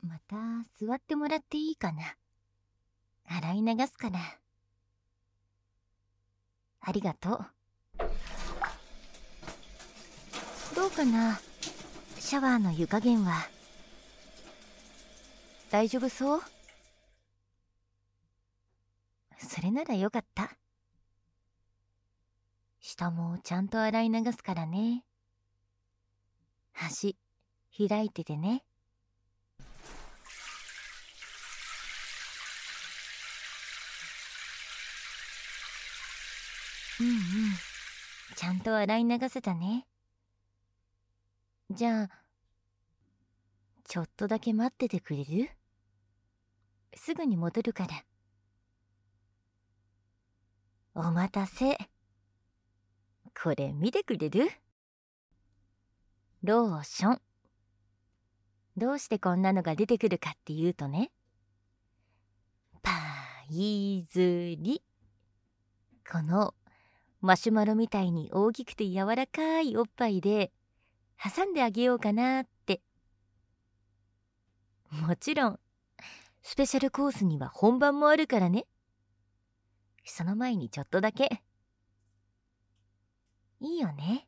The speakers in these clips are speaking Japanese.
また座ってもらっていいかな。洗い流すから。ありがとう。どうかな、シャワーの湯加減は。大丈夫そう？それならよかった。下もちゃんと洗い流すからね。端開いててね。うんうん、ちゃんと洗い流せたね。じゃあちょっとだけ待っててくれる？すぐに戻るから。お待たせ。これ見てくれる？ローション。どうしてこんなのが出てくるかっていうとね、パイズリ。このマシュマロみたいに大きくて柔らかいおっぱいで挟んであげようかなって。もちろんスペシャルコースには本番もあるからね。その前にちょっとだけ。いいよね。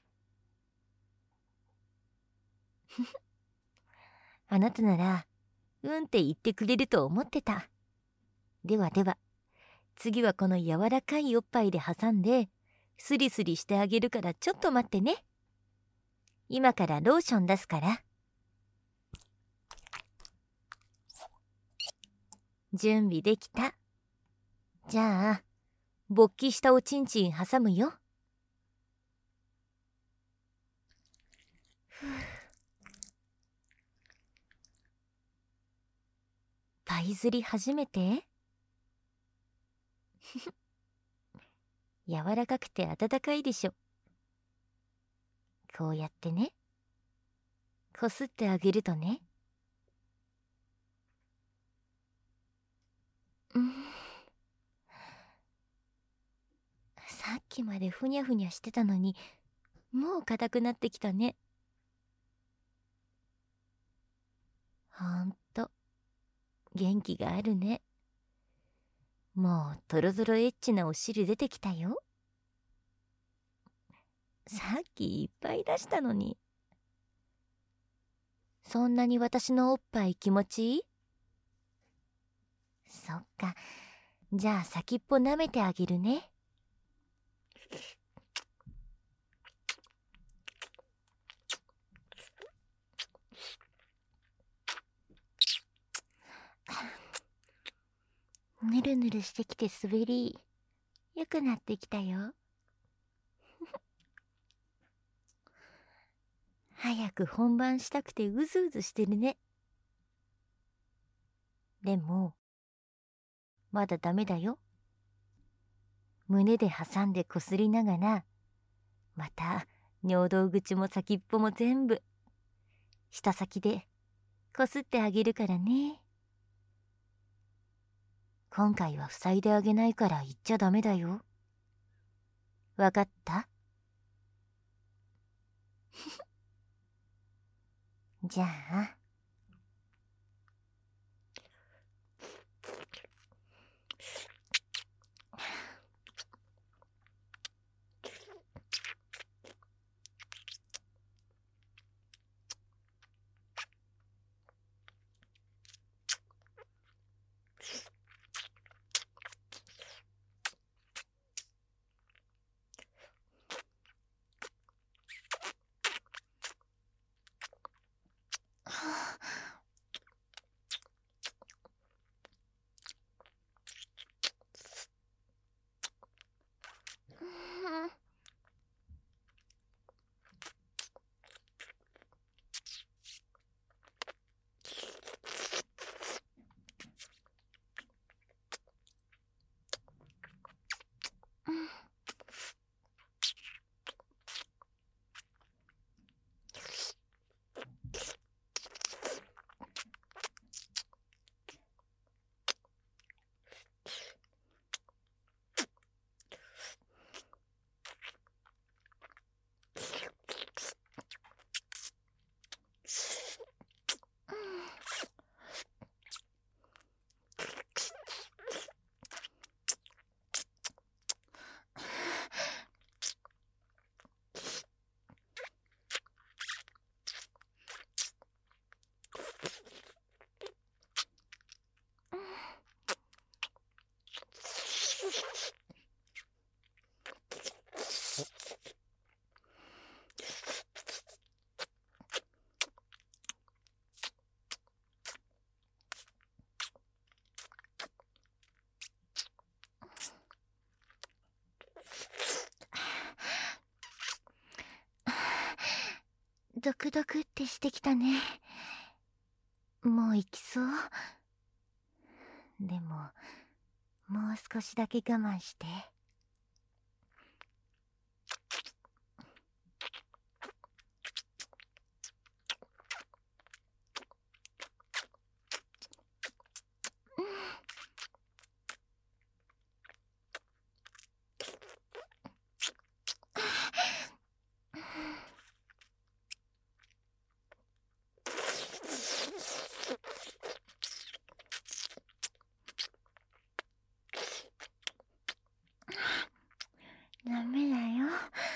あなたならうんって言ってくれると思ってた。ではでは、次はこの柔らかいおっぱいで挟んでスリスリしてあげるからちょっと待ってね。今からローション出すから。準備できた。じゃあ勃起したおちんちん挟むよ。パイ釣り初めて？柔らかくて温かいでしょ。こうやってね、こすってあげるとね。さっきまでふにゃふにゃしてたのにもう硬くなってきたね。ほんと元気があるね。もうトロトロエッチなお汁出てきたよ。さっきいっぱい出したのに。そんなに私のおっぱい気持ちいい？そっか、じゃあ先っぽ舐めてあげるね。ぬるぬるしてきて滑りよくなってきたよ。早く本番したくてうずうずしてるね。でもまだダメだよ。胸で挟んでこすりながら、また尿道口も先っぽも全部舌先でこすってあげるからね。今回は塞いであげないから言っちゃダメだよ。わかった？じゃあドクドクってしてきたね。もう行きそう。でももう少しだけ我慢して。ダメだよ。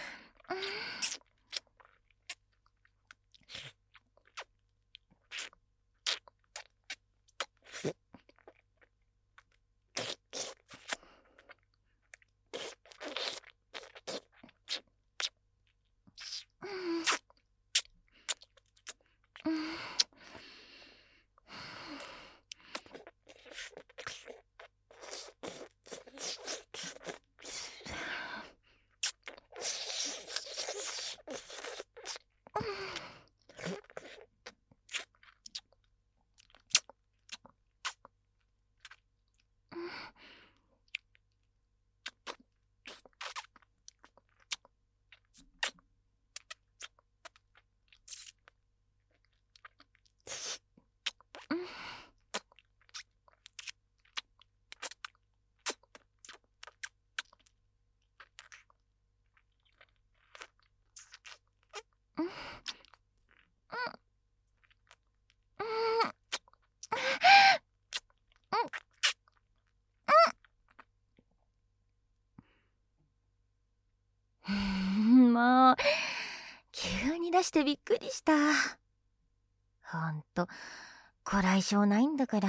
もう急に出してびっくりした。ほんとこらえ性ないんだから。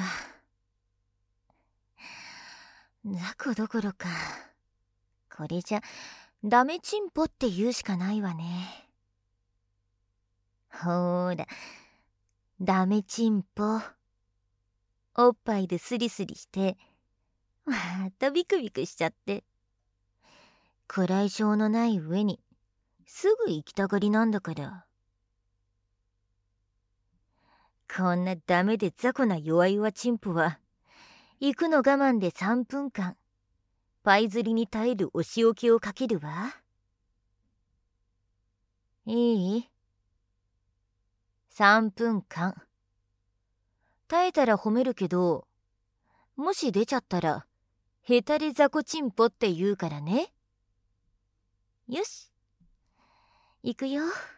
雑魚どころかこれじゃダメチンポって言うしかないわね。ほーらダメチンポ。おっぱいでスリスリしてまたビクビクしちゃって、こらえ性のない上にすぐ行きたがりなんだから。こんなダメで雑魚な弱々チンポは行くの我慢で3分間パイ釣りに耐えるお仕置きをかけるわ。いい？3分間耐えたら褒めるけど、もし出ちゃったらヘタレ雑魚チンポって言うからね。よし行くよ。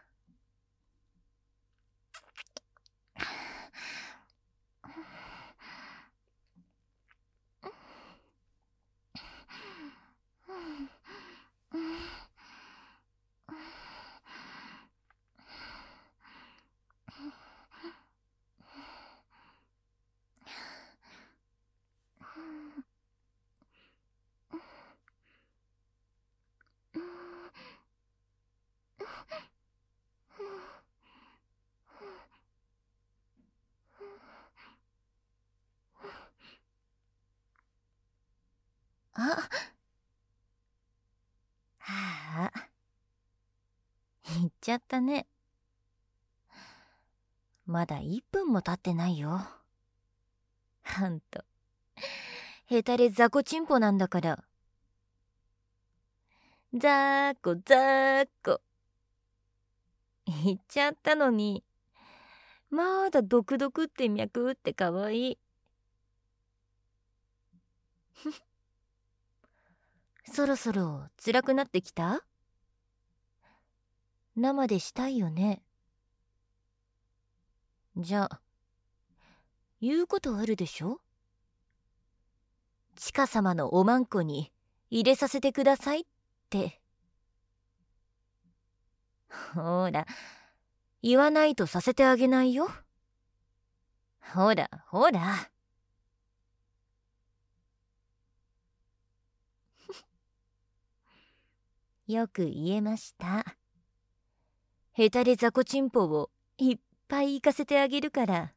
あ、はあ、行っちゃったね。まだ1分も経ってないよ。ほんとヘタレ雑魚チンポなんだから。ざーこざーこ言っちゃったのに、まだドクドクって脈打ってかわいい。そろそろ辛くなってきた？生でしたいよね。じゃあ言うことあるでしょ？チカ様のおまんこに入れさせてくださいって。ほら言わないとさせてあげないよ。ほらほら。よく言えました。ヘタレ雑魚チンポをいっぱい行かせてあげるから。